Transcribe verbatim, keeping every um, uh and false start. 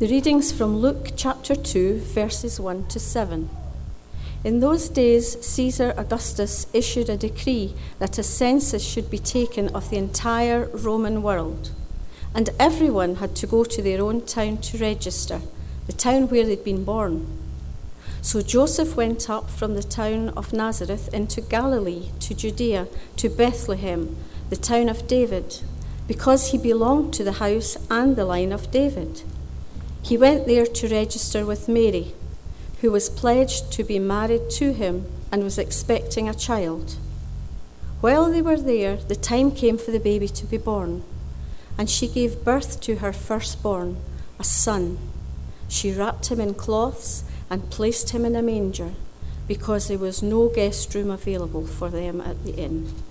The readings from Luke chapter two, verses one to seven. In those days, Caesar Augustus issued a decree that a census should be taken of the entire Roman world, and everyone had to go to their own town to register, the town where they'd been born. So Joseph went up from the town of Nazareth into Galilee, to Judea, to Bethlehem, the town of David, because he belonged to the house and the line of David. He went there to register with Mary, who was pledged to be married to him and was expecting a child. While they were there, the time came for the baby to be born, and she gave birth to her firstborn, a son. She wrapped him in cloths and placed him in a manger, because there was no guest room available for them at the inn.